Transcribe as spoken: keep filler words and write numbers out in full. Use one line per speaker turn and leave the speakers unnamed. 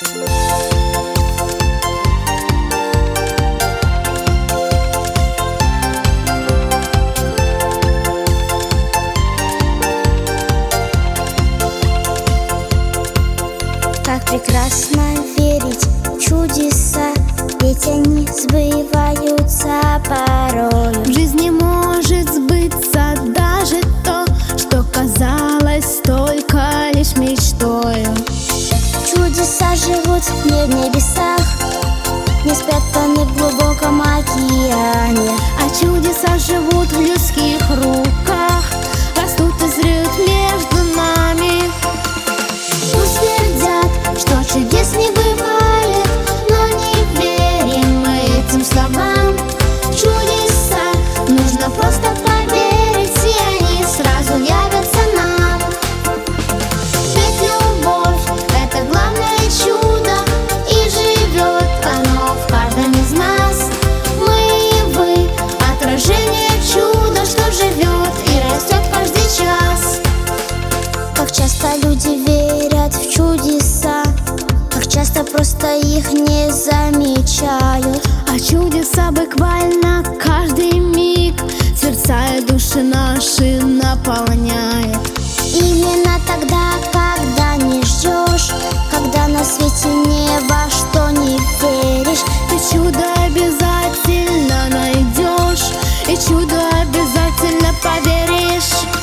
Как прекрасно верить в чудеса, ведь они сбываются порой.
В жизни может сбыться даже то, что казалось только лишь мечтой.
Чудеса живут не в небесах, не спрятаны в глубоком океане,
а чудеса живут в людских руках, растут и зреют между нами.
Пусть твердят, что чудес не бывает, но не верим мы этим словам. Чудеса нужно просто поверить, и они сразу явятся нам. Ведь любовь — это главное чудо, и живет оно в каждом из нас. Мы и вы — отражение чуда, что живет и растет каждый час. Как часто люди верят в чудеса, как часто просто их не замечают.
А чудеса буквально каждый миг сердца и души наши наполняет.
Именно тогда, когда не ждешь, когда на свете ни во что не веришь,
ты чудо обязательно найдешь, и чудо обязательно поверишь.